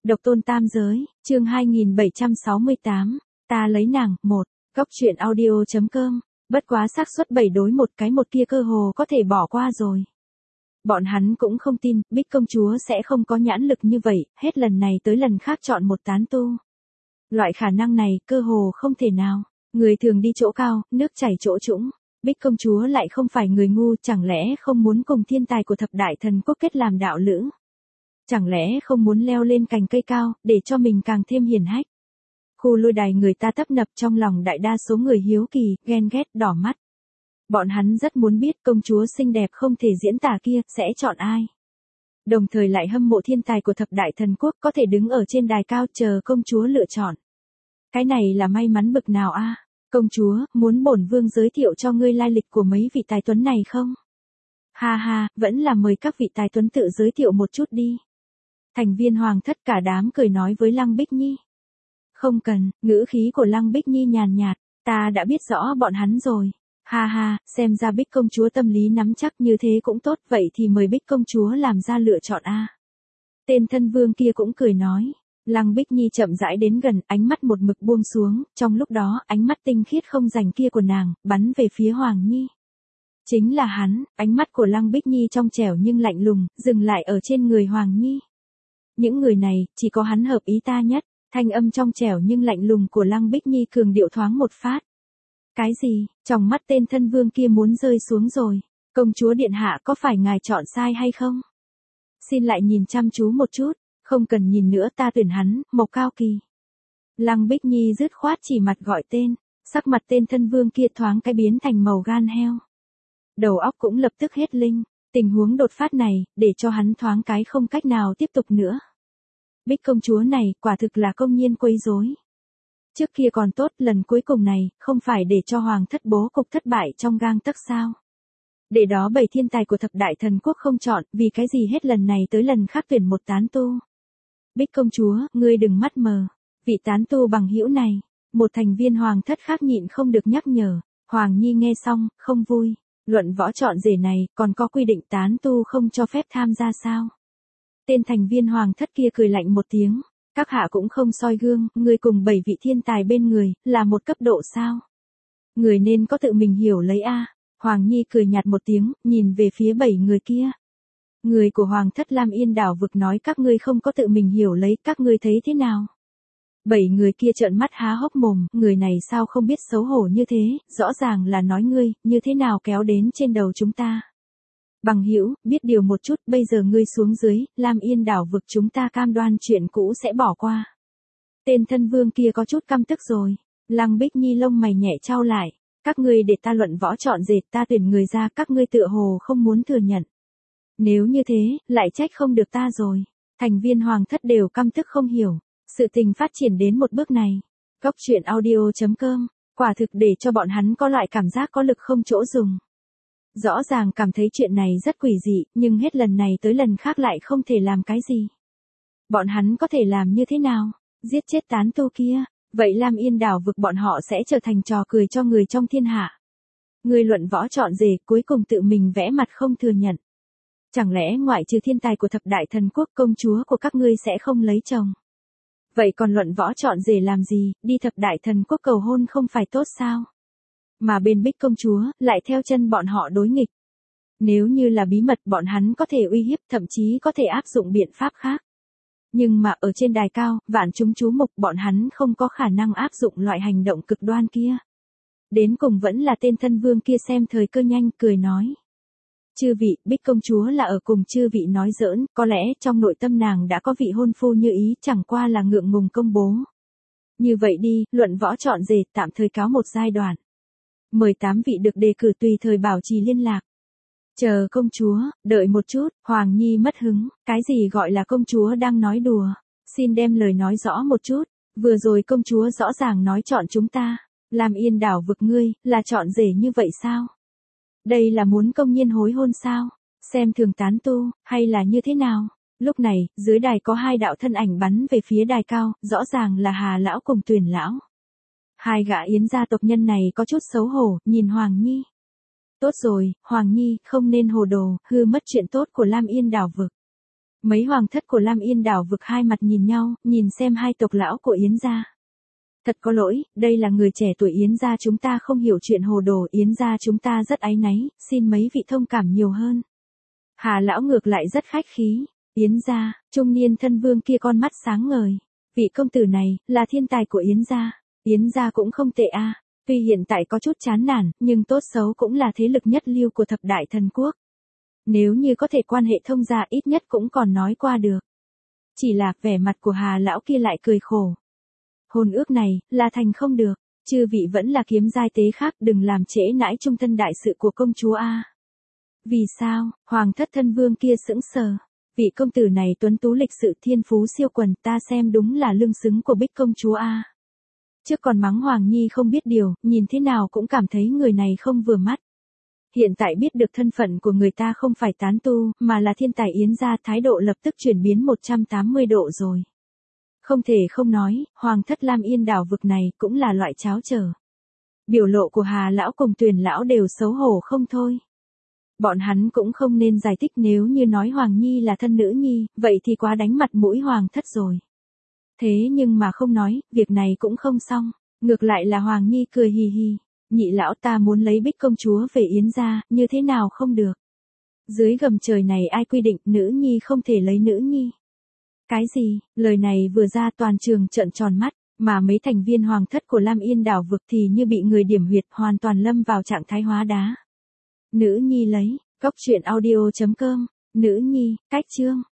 Độc tôn tam giới, chương 2768, ta lấy nàng, 1, góc truyện audio.com, bất quá xác suất 7 đối 1 cái một kia cơ hồ có thể bỏ qua rồi. Bọn hắn cũng không tin, Bích công chúa sẽ không có nhãn lực như vậy, hết lần này tới lần khác chọn một tán tu. Loại khả năng này, cơ hồ không thể nào. Người thường đi chỗ cao, nước chảy chỗ trũng. Bích công chúa lại không phải người ngu, chẳng lẽ không muốn cùng thiên tài của thập đại thần quốc kết làm đạo lữ? Chẳng lẽ không muốn leo lên cành cây cao, để cho mình càng thêm hiển hách? Khu lôi đài người ta tấp nập, trong lòng đại đa số người hiếu kỳ, ghen ghét, đỏ mắt. Bọn hắn rất muốn biết công chúa xinh đẹp không thể diễn tả kia, sẽ chọn ai? Đồng thời lại hâm mộ thiên tài của thập đại thần quốc có thể đứng ở trên đài cao chờ công chúa lựa chọn. Cái này là may mắn bực nào a? Công chúa, muốn bổn vương giới thiệu cho ngươi lai lịch của mấy vị tài tuấn này không? Ha ha, vẫn là mời các vị tài tuấn tự giới thiệu một chút đi. Thành viên hoàng thất cả đám cười nói với Lăng Bích Nhi. Không cần, ngữ khí của Lăng Bích Nhi nhàn nhạt, ta đã biết rõ bọn hắn rồi. Ha ha, xem ra Bích công chúa tâm lý nắm chắc như thế cũng tốt, vậy thì mời Bích công chúa làm ra lựa chọn a. Tên thân vương kia cũng cười nói. Lăng Bích Nhi chậm rãi đến gần, ánh mắt một mực buông xuống, trong lúc đó, ánh mắt tinh khiết không rành kia của nàng, bắn về phía Hoàng Nhi. Chính là hắn, ánh mắt của Lăng Bích Nhi trong trẻo nhưng lạnh lùng, dừng lại ở trên người Hoàng Nhi. Những người này, chỉ có hắn hợp ý ta nhất, thanh âm trong trẻo nhưng lạnh lùng của Lăng Bích Nhi cường điệu thoáng một phát. Cái gì, trong mắt tên thân vương kia muốn rơi xuống rồi, công chúa điện hạ có phải ngài chọn sai hay không? Xin lại nhìn chăm chú một chút. Không cần nhìn nữa, ta tuyển hắn, Mộc Cao Kỳ. Lăng Bích Nhi dứt khoát chỉ mặt gọi tên, sắc mặt tên thân vương kia thoáng cái biến thành màu gan heo. Đầu óc cũng lập tức hết linh, tình huống đột phát này, để cho hắn thoáng cái không cách nào tiếp tục nữa. Bích công chúa này, quả thực là công nhiên quấy rối. Trước kia còn tốt, lần cuối cùng này, không phải để cho hoàng thất bố cục thất bại trong gang tấc sao? Để đó 7 thiên tài của thập đại thần quốc không chọn, vì cái gì hết lần này tới lần khác tuyển một tán tu. Bích công chúa, ngươi đừng mắt mờ. Vị tán tu bằng hữu này, một thành viên hoàng thất khác nhịn không được nhắc nhở. Hoàng Nhi nghe xong, không vui. Luận võ chọn rể này, còn có quy định tán tu không cho phép tham gia sao? Tên thành viên hoàng thất kia cười lạnh một tiếng. Các hạ cũng không soi gương, ngươi cùng 7 vị thiên tài bên người, là một cấp độ sao? Người nên có tự mình hiểu lấy a. Hoàng Nhi cười nhạt một tiếng, nhìn về phía 7 người kia. Người của Hoàng thất Lam Yên đảo vực nói các ngươi không có tự mình hiểu lấy, các ngươi thấy thế nào? 7 người kia trợn mắt há hốc mồm, người này sao không biết xấu hổ như thế, rõ ràng là nói ngươi, như thế nào kéo đến trên đầu chúng ta. Bằng hữu, biết điều một chút, bây giờ ngươi xuống dưới, Lam Yên đảo vực chúng ta cam đoan chuyện cũ sẽ bỏ qua. Tên thân vương kia có chút căm tức rồi. Lăng Bích Nhi lông mày nhẹ trao lại. Các ngươi để ta luận võ chọn rể, ta tuyển người ra, các ngươi tựa hồ không muốn thừa nhận. Nếu như thế, lại trách không được ta rồi. Thành viên hoàng thất đều căm tức không hiểu. Sự tình phát triển đến một bước này. Góc truyện audio.com, quả thực để cho bọn hắn có loại cảm giác có lực không chỗ dùng. Rõ ràng cảm thấy chuyện này rất quỷ dị, nhưng hết lần này tới lần khác lại không thể làm cái gì. Bọn hắn có thể làm như thế nào? Giết chết tán tu kia. Vậy Lam Yên đảo vực bọn họ sẽ trở thành trò cười cho người trong thiên hạ. Người luận võ chọn rể cuối cùng tự mình vẽ mặt không thừa nhận. Chẳng lẽ ngoại trừ thiên tài của thập đại thần quốc công chúa của các ngươi sẽ không lấy chồng? Vậy còn luận võ chọn rể làm gì, đi thập đại thần quốc cầu hôn không phải tốt sao? Mà bên Bích công chúa, lại theo chân bọn họ đối nghịch. Nếu như là bí mật bọn hắn có thể uy hiếp, thậm chí có thể áp dụng biện pháp khác. Nhưng mà ở trên đài cao, vạn chúng chú mục bọn hắn không có khả năng áp dụng loại hành động cực đoan kia. Đến cùng vẫn là tên thân vương kia xem thời cơ nhanh, cười nói. Chư vị, Bích công chúa là ở cùng chư vị nói giỡn, có lẽ trong nội tâm nàng đã có vị hôn phu như ý, chẳng qua là ngượng ngùng công bố. Như vậy đi, luận võ chọn rể tạm thời cáo một giai đoạn. 18 vị được đề cử tùy thời bảo trì liên lạc. Chờ công chúa, đợi một chút, Hoàng Nhi mất hứng, cái gì gọi là công chúa đang nói đùa, xin đem lời nói rõ một chút, vừa rồi công chúa rõ ràng nói chọn chúng ta, Lam Yên đảo vực ngươi, là chọn rể như vậy sao? Đây là muốn công nhiên hối hôn sao? Xem thường tán tu, hay là như thế nào? Lúc này, dưới đài có 2 đạo thân ảnh bắn về phía đài cao, rõ ràng là Hà lão cùng Tuyền lão. 2 gã Yến gia tộc nhân này có chút xấu hổ, nhìn Hoàng Nhi. Tốt rồi, Hoàng Nhi, không nên hồ đồ, hư mất chuyện tốt của Lam Yên đảo vực. Mấy hoàng thất của Lam Yên đảo vực hai mặt nhìn nhau, nhìn xem hai tộc lão của Yến gia. Thật có lỗi, đây là người trẻ tuổi Yến gia chúng ta không hiểu chuyện hồ đồ, Yến gia chúng ta rất áy náy, xin mấy vị thông cảm nhiều hơn. Hà lão ngược lại rất khách khí. Yến gia, trung niên thân vương kia con mắt sáng ngời. Vị công tử này, là thiên tài của Yến gia. Yến gia cũng không tệ a. Tuy hiện tại có chút chán nản, nhưng tốt xấu cũng là thế lực nhất lưu của thập đại thần quốc. Nếu như có thể quan hệ thông gia ít nhất cũng còn nói qua được. Chỉ là vẻ mặt của Hà lão kia lại cười khổ. Hôn ước này, là thành không được. Chư vị vẫn là kiếm giai tế khác, đừng làm trễ nãi trung thân đại sự của công chúa a. Vì sao? Hoàng thất thân vương kia sững sờ. Vị công tử này tuấn tú lịch sự thiên phú siêu quần, ta xem đúng là lương xứng của Bích công chúa a. Trước còn mắng Hoàng Nhi không biết điều, nhìn thế nào cũng cảm thấy người này không vừa mắt. Hiện tại biết được thân phận của người ta không phải tán tu, mà là thiên tài Yến gia, thái độ lập tức chuyển biến 180 độ rồi. Không thể không nói, Hoàng thất Lam Yên đảo vực này cũng là loại cháo trở. Biểu lộ của Hà lão cùng Tuyền lão đều xấu hổ không thôi. Bọn hắn cũng không nên giải thích, nếu như nói Hoàng Nhi là thân nữ nhi, vậy thì quá đánh mặt mũi Hoàng thất rồi. Thế nhưng mà không nói, việc này cũng không xong. Ngược lại là Hoàng Nhi cười hì hì. Nhị lão, ta muốn lấy Bích công chúa về Yến gia, như thế nào không được. Dưới gầm trời này ai quy định nữ nhi không thể lấy nữ nhi. Cái gì? Lời này vừa ra toàn trường trợn tròn mắt, mà mấy thành viên hoàng thất của Lam Yên đảo vực thì như bị người điểm huyệt, hoàn toàn lâm vào trạng thái hóa đá. Nữ nhi lấy, cốc truyện audio.com, nữ nhi, cách chương.